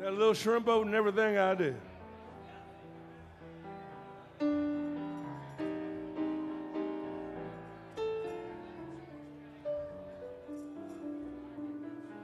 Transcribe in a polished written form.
Got a little shrimp boat and everything I did.